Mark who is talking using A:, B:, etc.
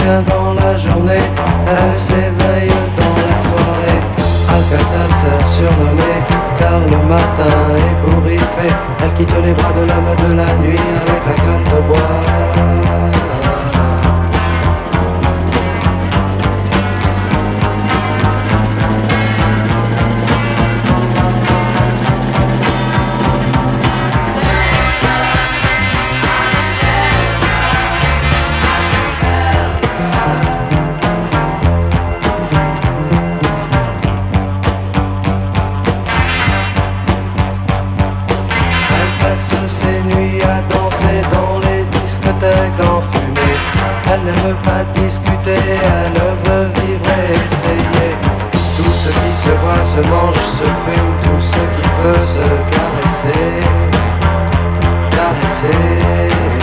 A: rien dans la journée, elle s'éveille dans la soirée. Alka-Seltzer surnommée, car le matin ébouriffé, elle quitte les bras de l'homme de la nuit avec la gueule de bois. Elle n'aime pas discuter, elle veut vivre et essayer. Tout ce qui se boit, se mange, se fume, tout ce qui peut se caresser. Caresser.